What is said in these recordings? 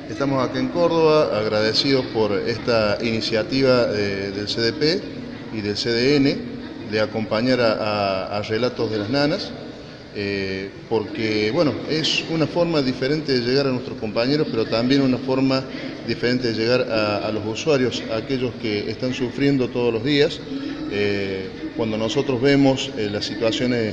Estamos acá en Córdoba agradecidos por esta iniciativa del CDP y del CDN de acompañar a Relatos de las Nanas, porque bueno, es una forma diferente de llegar a nuestros compañeros, pero también una forma diferente de llegar a los usuarios, a aquellos que están sufriendo todos los días. Cuando nosotros vemos las situaciones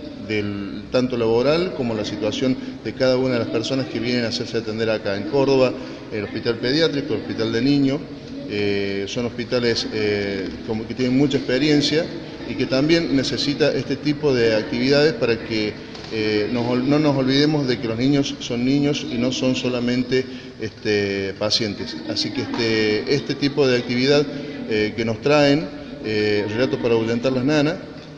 tanto laboral como la situación de cada una de las personas que vienen a hacerse atender acá en Córdoba, el hospital pediátrico, el hospital de niños, son hospitales que tienen mucha experiencia y que también necesita este tipo de actividades para que no nos olvidemos de que los niños son niños y no son solamente pacientes. Así que este tipo de actividad que nos traen, Relatos para ahuyentar las nanas,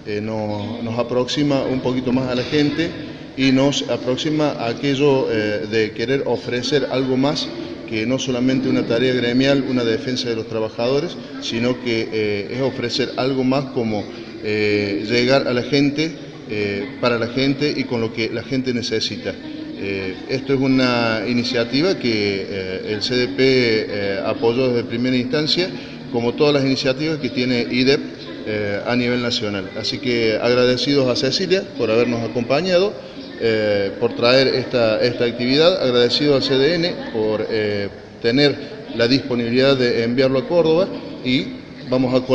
nos aproxima un poquito más a la gente y nos aproxima a aquello de querer ofrecer algo más que no solamente una tarea gremial, una defensa de los trabajadores, sino que es ofrecer algo más como llegar a la gente, para la gente y con lo que la gente necesita. Esto es una iniciativa que el CDP apoyó desde primera instancia, como todas las iniciativas que tiene IDEP a nivel nacional. Así que agradecidos a Cecilia por habernos acompañado, por traer esta actividad, agradecido al CDN por tener la disponibilidad de enviarlo a Córdoba y vamos a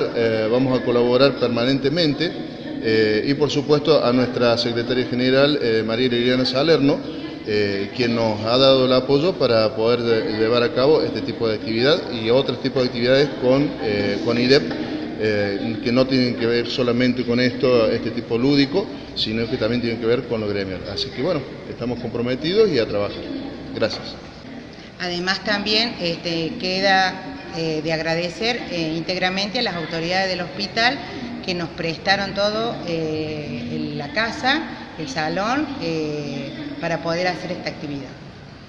colaborar permanentemente, y por supuesto a nuestra secretaria general María Liliana Salerno, quien nos ha dado el apoyo para poder llevar a cabo este tipo de actividad y otros tipos de actividades con IDEP, que no tienen que ver solamente con este tipo lúdico, sino que también tienen que ver con lo gremial. Así que bueno, estamos comprometidos y a trabajar. Gracias. Además también queda de agradecer íntegramente a las autoridades del hospital que nos prestaron todo, la casa, el salón, para poder hacer esta actividad.